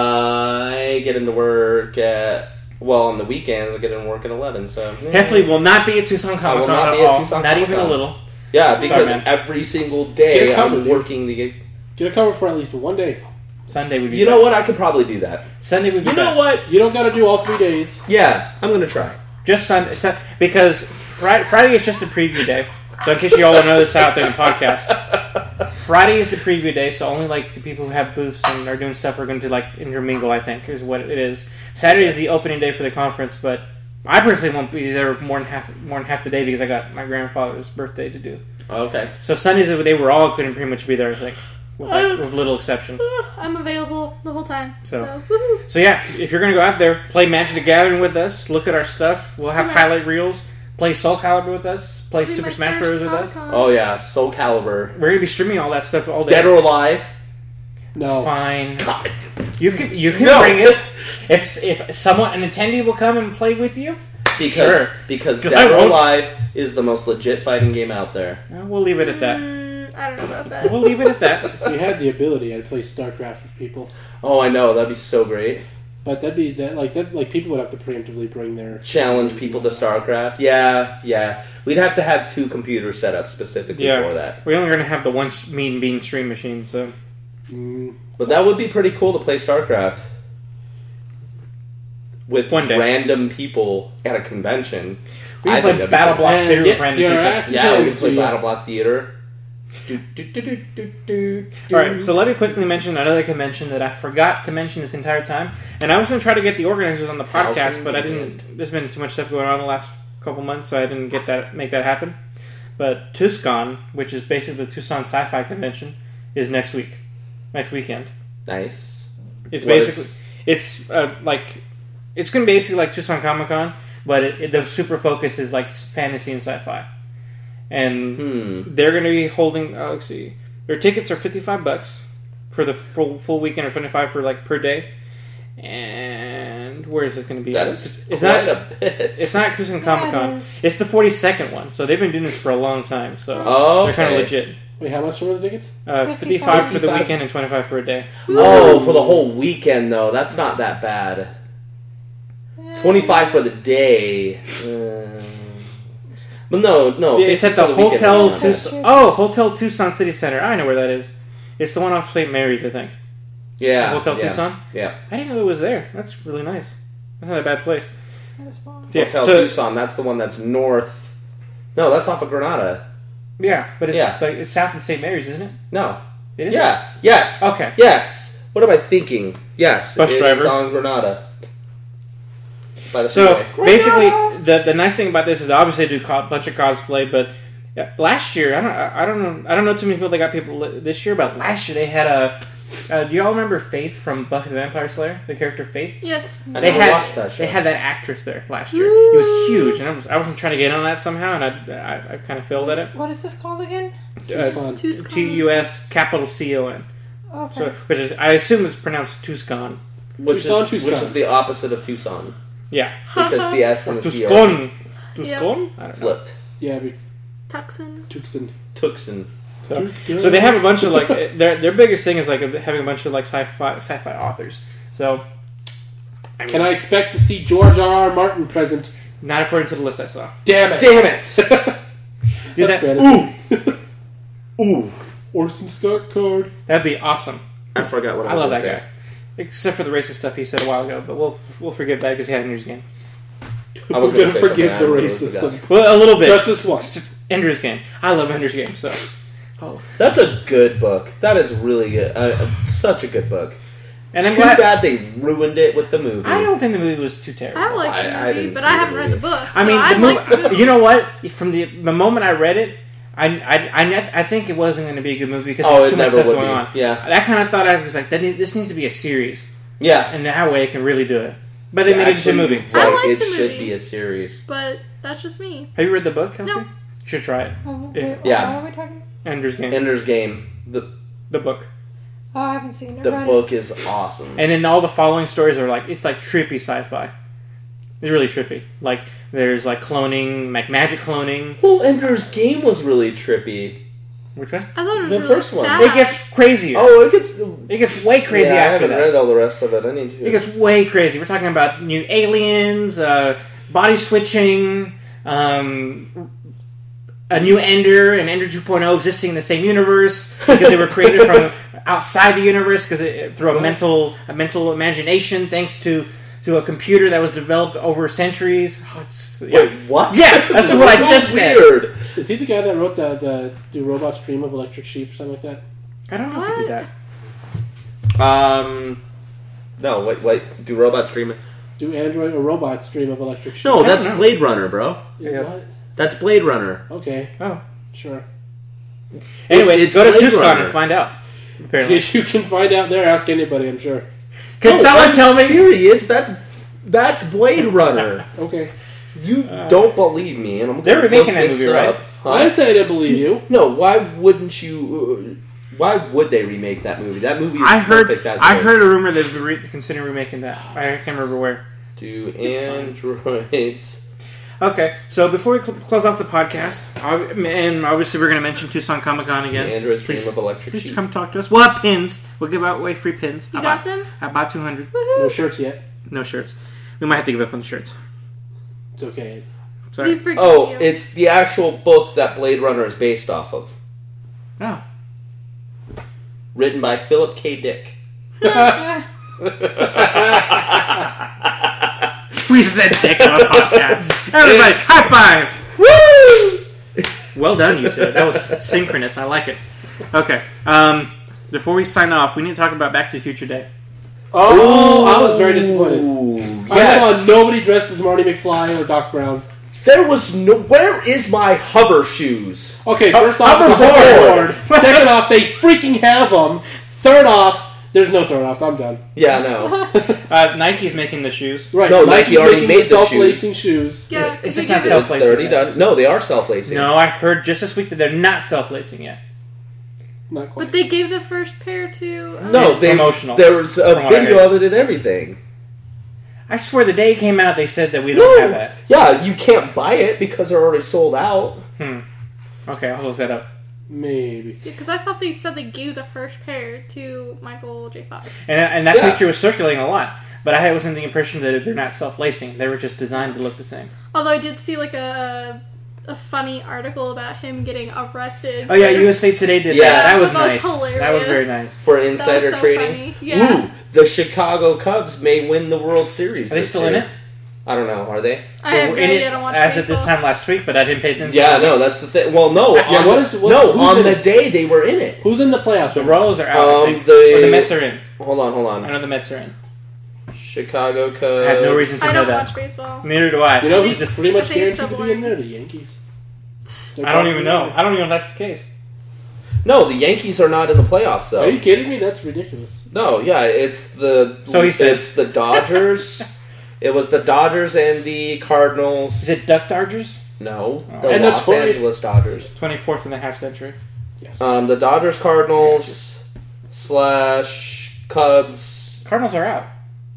I get into work at... Well, on the weekends, I get into work at eleven, so... eh. Heffley will not be at Tucson Comic will Con not at be at all. Tucson Not even a Comic-Con. little. Yeah, because man. every single Get day it covered, I'm dude. working the gigs. Get a cover for at least one day. Sunday would be. You know best. what? I could probably do that. Sunday would be. You know best. what? You don't got to do all three days. Yeah, I'm going to try. Just Sunday, sun, because Friday, Friday is just a preview day. So in case you all don't know this out there in the podcast, Friday is the preview day. So only like the people who have booths and are doing stuff are going to like intermingle. I think is what it is. Saturday is the opening day for the conference, but I personally won't be there more than half more than half the day because I got my grandfather's birthday to do. Okay. So Sundays of the day we're all going to pretty much be there. I think, with, like, with little exception. I'm available the whole time. So- So, woohoo. So yeah, if you're going to go out there, play Magic the Gathering with us, look at our stuff. We'll have Yeah. highlight reels. Play Soul Calibur with us. Play It'll be Super my Smash first Bros. with us. Comic-Con. Oh, yeah. Soul Calibur. We're going to be streaming all that stuff all day. Dead or Alive? No. Fine. God. You can you can No. bring it. If if someone an attendee will come and play with you, Because, Sure. because 'Cause Dead I or won't. Alive is the most legit fighting game out there. uh, we'll leave it at that. Mm, I don't know about that. We'll leave it at that. If we had the ability, I'd play StarCraft with people. Oh, I know. That'd be so great. But that'd be that like that like people would have to preemptively bring their Challenge people to StarCraft. Yeah, yeah. We'd have to have two computers set up specifically Yeah. for that. We're only going to have the one sh- mean bean stream machine. So Mm, But that would be pretty cool to play StarCraft with One day. random people at a convention. we I can think play that'd be Battle cool. Block And Theater get with random your people. ass- Yeah, we could play Yeah. Battle Block Theater. Do, do, do, do, do, do, do. All right, so let me quickly mention another convention that I forgot to mention this entire time, and I was going to try to get the organizers on the How podcast, but I convenient. didn't. There's been too much stuff going on the last couple months, so I didn't get that make that happen. But TuSCon, which is basically the Tucson Sci-Fi Convention, is next week, next weekend. Nice. It's What basically is- it's uh, like it's going to be basically like Tucson Comic Con, but it, it, the super focus is like fantasy and sci-fi, and Hmm. they're going to be holding. Oh, let's see. Their tickets are fifty-five bucks for the full full weekend, or twenty-five for like per day. And where is this going to be? That It's, is it's quite not. a bit. It's not Tucson Comic Con. it is. It's the forty-second one. So they've been doing this for a long time. So Oh, they're kind of okay. legit. wait, how much were the tickets? Uh, fifty-five. fifty-five for the fifty-five. weekend and twenty-five for a day. Oh, for the whole weekend though. That's not that bad. Twenty-five for the day. Uh, but no, no. Yeah, it's fifty at the for weekend Hotel is not bad. Tucson. Oh, Hotel Tucson City Center. I know where that is. It's the one off Saint Mary's, I think. Yeah. Hotel yeah, Tucson. Yeah. I didn't know it was there. That's really nice. That's not a bad place. That was fun. Yeah, Hotel so- Tucson. That's the one that's north. No, that's off of Granada. Yeah, but it's Yeah. like it's south of Saint Mary's, isn't it? No. It is. Yeah. Yes. Okay. Yes. What am I thinking? Yes. Bus it driver. is on Granada. By the So freeway. basically, the the nice thing about this is obviously they do a bunch of cosplay, but yeah, last year I don't I don't know I don't know too many people that got people li- this year, but last year they had a. Uh, do y'all remember Faith from Buffy the Vampire Slayer? The character Faith. Yes. I They never had watched that show. they had that actress there last year. It was huge, and I was I wasn't trying to get on that somehow, and I I, I kind of failed at it. What is this called again? Uh, Fun. Tucson. T U S capital C O N. Okay. So, which is I assume is pronounced Tucson. which Tucson, is Tucson. which is the opposite of Tucson Yeah, because the S and the C are Tucson. Tucson. I don't know. flipped. Yeah, we Tucson. Tucson. Tucson. So, so they have a bunch of like their their biggest thing is like having a bunch of like sci-fi sci-fi authors. So, I mean, Can I expect to see George R. R. Martin present? not according to the list I saw. Damn it! Damn it! Do That's that. fantasy. Ooh, Orson Scott Card. That'd be awesome. I forgot what I, I was love gonna that say. guy. Except for the racist stuff he said a while ago, but we'll we'll forgive that because he had Ender's Game. I was We're gonna gonna say forgive the something, I really racism. forgot. Well, a little bit. Just this once. Just Ender's Game. I love Ender's Game. So, Oh. That's a good book. That is really good. Uh, such a good book. And I'm Too glad. bad they ruined it with the movie. I don't think the movie was too terrible. I like the I- I movie, didn't but see I the haven't read the movie. book. I so mean, I the like the movie. movie. You know what? From the the moment I read it, I I, I, ne- I think it wasn't going to be a good movie because Oh, there's it too much never stuff would going be. on. Yeah. I kind of thought I was like, that needs, this needs to be a series, Yeah. and that way it can really do it. But they made it into a movie. Right, I like it the should movie. be a series. But that's just me. Have you read the book, Kelsey? No. You should try it. Oh, Yeah. wait, Yeah. What are we talking about? Ender's Game. Ender's Game. The the book. Oh, I haven't seen it. the Read book is awesome. And then all the following stories are like, it's like trippy sci-fi. It's really trippy. Like, there's like cloning, like magic cloning. Well, Ender's Game was really trippy. Which one? I thought it was The really first one. sad. It gets crazier. Oh, it gets It gets way crazy yeah, I after haven't that. read all the rest of it. I need to. It gets way crazy. We're talking about new aliens, uh, body switching, um, a new Ender and Ender two point oh existing in the same universe because they were created from outside the universe because it, through a What? mental a mental imagination thanks to to a computer that was developed over centuries. Oh, it's, yeah. Wait, what? Yeah, that's what I so just said. weird. Is he the guy that wrote the, the Do Robots Dream of Electric Sheep or something like that? I don't know if he did that. Um, no, wait, wait. Do robots dream? Do Android or robots dream of electric sheep? No, I that's don't know. Blade Runner, bro. Yeah, Yeah. What? That's Blade Runner. Okay, Oh. sure. Anyway, It's go to Blade Tucson Runner. and find out. Apparently. You can find out there. Ask anybody, I'm sure. Can No, someone I'm tell me? serious? That's that's Blade Runner. Okay. You Uh, don't believe me, and I'm they're gonna remaking look that this movie, right? up. Huh? I didn't say I didn't believe you. No, why wouldn't you? Uh, why would they remake that movie? That movie is I heard. perfect as I it heard is. a rumor that they're re- considering remaking that. I can't remember where. Do It's fine. androids? Okay, so before we cl- close off the podcast, ob- and obviously we're going to mention Tucson Comic Con The again. androids dream Please, of electric please sheep. come talk to us. We'll have pins. We'll give out away free pins. You about, got them? About two hundred. No shirts yet. No shirts. We might have to give up on the shirts. It's okay. We Sorry. forgive Oh, you. it's the actual book that Blade Runner is based off of, Oh. written by Philip K. Dick. We said dick on a podcast. Everybody, high five! Woo! Well done, you two. That was synchronous. I like it. Okay. Um, before we sign off, we need to talk about Back to the Future Day. Oh, I was very disappointed. Ooh, I yes. saw nobody dressed as Marty McFly or Doc Brown. There was no. Where is my hover shoes? Okay, first off, hoverboard. the hoverboard. Second off, they freaking have them. Third off, there's no third off. I'm done. Yeah, no. Uh, Nike's making the shoes. Right. No, Nike's Nike already making made the the self-lacing shoes. yeah, it's- 'cause it's they just not give self- it- Self-lacing. They're already done. No, they are self-lacing. No, I heard just this week that they're not self-lacing yet. Not quite. But they gave the first pair to. Um, No, Yeah, they, promotional, there was a from what I video heard. of it and everything. I swear the day it came out, they said that we don't have that. Yeah, you can't buy it because they're already sold out. Hmm. Okay, I'll look that up. Maybe. Because I thought they said they gave the first pair to Michael J. Fox. And, and that Yeah. picture was circulating a lot. But I was under the impression that they're not self-lacing. They were just designed to look the same. Although I did see like a a funny article about him getting arrested. Oh yeah, U S A Today did Yeah, that. That was that was nice. hilarious. That was very nice. For That insider was so trading. funny. Yeah. Ooh, the Chicago Cubs may win the World Series. Are they this still year. in it? I don't know. Are they? I have They no were in idea. it I don't watch as baseball. of this time last week, but I didn't pay attention. Yeah, no, that's the thing. Well, no. Yeah, on what the, is- what- no, who's on in the it? day they were in it. Who's in the playoffs? The right now? Royals are out. Um, I think. the- Or the Mets are in. Hold on, hold I on. know the Mets are in. Chicago Cubs. I have no reason to I know don't that. watch baseball. Neither do I. You know I who's think- just pretty much I think it's guaranteed to so be in boring. there? The Yankees. They're I don't probably even know. in there. I don't even know if that's the case. No, the Yankees are not in the playoffs, though. Are you kidding me? That's ridiculous. No, yeah, it's the. So he says. It's the Dodgers. It was the Dodgers and the Cardinals. Is it Duck Dodgers? No, Oh. the And the Los twenty- Angeles Dodgers. twenty-fourth and a half century. Yes. Um, the Dodgers, Cardinals, slash Cubs. Cardinals are out.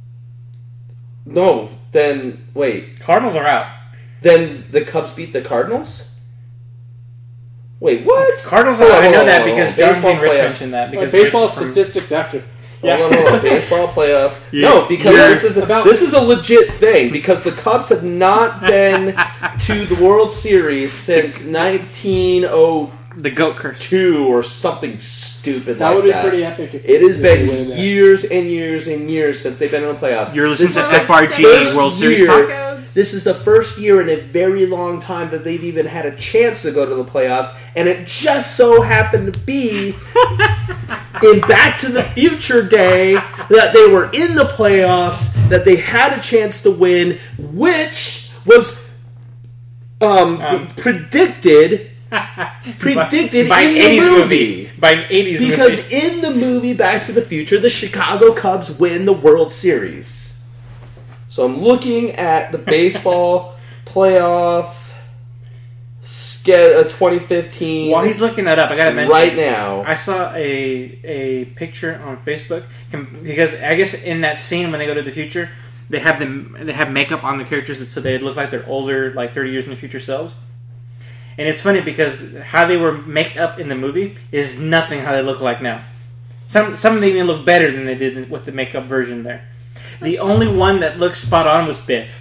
No, then wait. Cardinals are out. Then the Cubs beat the Cardinals. Wait, what? Cardinals Hold are on, out. I hold know on, that hold on. because John Baseball Dean Rich playoffs. mentioned that. Right, Because baseball Rich from- statistics after. Yeah. Hold on, hold on. Baseball playoff. Yeah. No, because Yeah. this is a, About- this is a legit thing. Because the Cubs have not been to the World Series since nineteen oh the goat curse. two or something stupid That like would be that. pretty epic. If, It has if they win been that. years and years and years since they've been in the playoffs. You're listening This to is the F R G first World Series year- talk. Tacos. this is the first year in a very long time that they've even had a chance to go to the playoffs, and it just so happened to be in Back to the Future Day that they were in the playoffs, that they had a chance to win, which was um, Um. predicted predicted by, by in an the eighties movie. movie. By an eighties Because movie. in the movie Back to the Future, the Chicago Cubs win the World Series. So I'm looking at the baseball playoff ske- uh, twenty fifteen While he's looking that up, I gotta mention right now. I saw a a picture on Facebook com- because I guess in that scene when they go to the future, they have them they have makeup on the characters so they look like they're older, like thirty years in the future selves. And it's funny because how they were made up in the movie is nothing how they look like now. Some some of them even look better than they did with the makeup version there. The only one that looked spot on was Biff.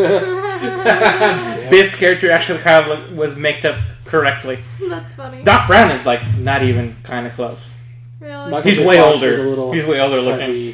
Biff's character actually kind of look, was made up correctly. That's funny. Doc Brown is like not even kind of close. Really? Michael He's J. way Fox older. was a little He's way older looking. heavy.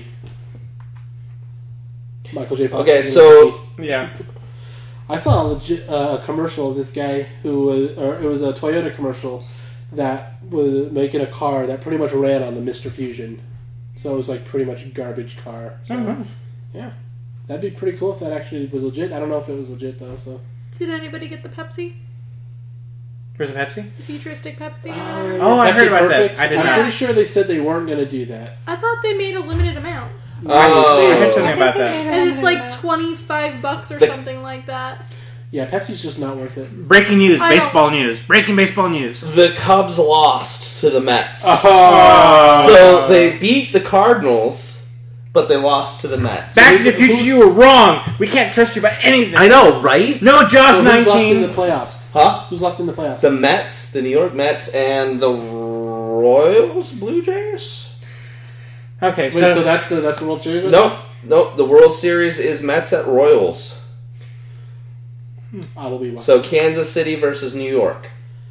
Michael J. Fox. Okay, was a little so heavy. Yeah. I saw a legit uh, a commercial of this guy who was, or it was a Toyota commercial that was making a car that pretty much ran on the Mister Fusion. So it was like pretty much a garbage car. So, Oh, nice. yeah, that'd be pretty cool if that actually was legit. I don't know if it was legit though. So Did anybody get the Pepsi? Where's the Pepsi? The futuristic Pepsi? Oh, I Pepsi heard about that. Perfect. I did I'm not. pretty sure they said they weren't going to do that. I thought they made a limited amount. Oh. I heard something about that. And it's like twenty-five bucks or The- something like that. Yeah, Pepsi's just not worth it. Breaking news, I don't- baseball news. Breaking baseball news. the Cubs lost to the Mets. Oh. So they beat the Cardinals, but they lost to the Mets. Back to the Future, you were wrong. We can't trust you about anything. I know, right? No Jaws So who's left in nineteen. the playoffs? Huh? Who's left in the playoffs? The Mets, the New York Mets, and the Royals Blue Jays? Okay, Wait, so, so that's the that's the World Series? Right Nope. Nope. The World Series is Mets at Royals. now? I will be watching. So Kansas City versus New York.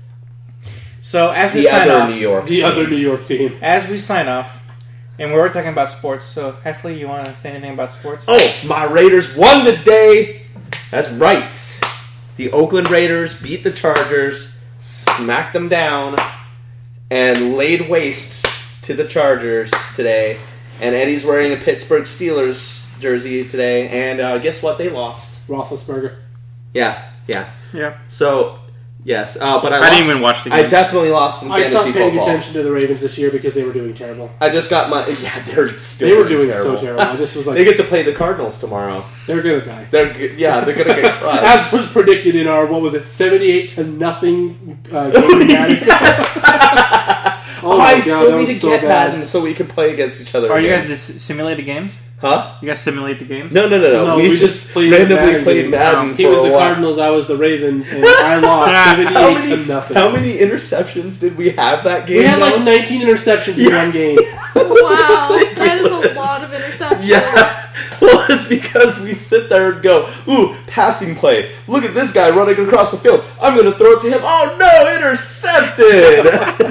so as we The sign other off, New York. the team. other New York team. as we sign off, and we were talking about sports. So Heffley, you want to say anything about sports? Oh, my Raiders won today. That's right. The Oakland Raiders beat the Chargers, smacked them down, and laid waste to the Chargers today. And Eddie's wearing a Pittsburgh Steelers jersey today. And uh, guess what? They lost. Roethlisberger. Yeah, yeah. Yeah. So, yes. Uh, but I, I lost, didn't even watch the I game. definitely lost in I fantasy stopped paying football. attention to the Ravens this year because they were doing terrible. I just got my... Yeah, they're still They were doing terrible. so terrible. I just was like, They get to play the Cardinals tomorrow. they're gonna die. They're good. Yeah, they're gonna get crushed. As was predicted in our what was it, seventy-eight to nothing uh, game Yes. Oh Oh, my I God, still that need was to so get bad. Madden so we can play against each other. Are you again. guys just simulated games? Huh? You guys simulate the games? No, no, no, no. No, we, we just, just played randomly Madden played game. Madden. He for was a the while. Cardinals, I was the Ravens, and I lost How seventy-eight many, to nothing. how many interceptions did we have that game? we had like though? nineteen interceptions in one game. Wow, that is a lot of interceptions. Yeah. Well, it's because we sit there and go, ooh, passing play. Look at this guy running across the field. I'm going to throw it to him. Oh, no, intercepted.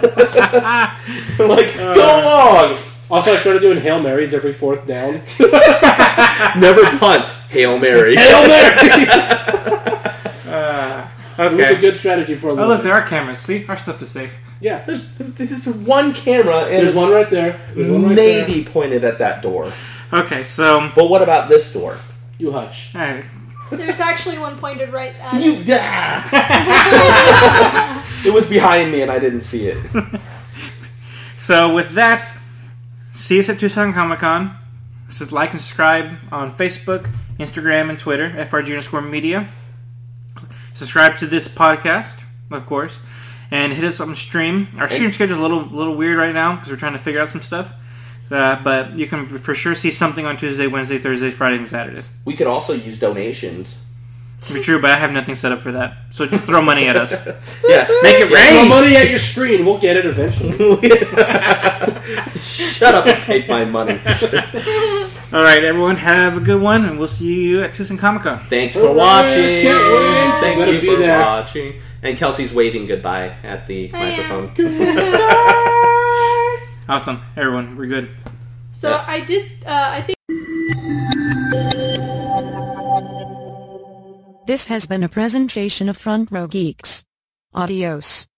Like, Uh. go long. Also, I started doing Hail Marys every fourth down. Never punt. Hail Mary. Hail Mary! Uh, It was a okay. good strategy for a Oh, little look, bit. there are cameras. See? Our stuff is safe. Yeah, There's, there's one camera and there's it's one right there. There's one right maybe pointed at that door. Okay, so... But what about this door? there. You hush. Alright. There's actually one pointed right at You it. It was behind me and I didn't see it. So with that, see us at Tucson Comic Con. It says like and subscribe on Facebook, Instagram, and Twitter, F R G underscore media. Subscribe to this podcast, of course, and hit us on stream. Our stream schedule is a little little weird right now because we're trying to figure out some stuff. Uh, but you can for sure see something on Tuesday, Wednesday, Thursday, Friday, and Saturdays. We could also use donations. To be true, but I have nothing set up for that. So just throw money at us. Yes. Make it Yes. Throw rain! money at your screen. We'll get it eventually. Shut up and take my money. All right, everyone, have a good one, and we'll see you at Tucson Comic Con. Thanks for Alright, watching. can't wait. Thank Better you be for there. watching. And Kelsey's waving goodbye at the I am. microphone. Awesome, everyone, we're good. So Yeah. I did, uh, I think. This has been a presentation of Front Row Geeks. Adios.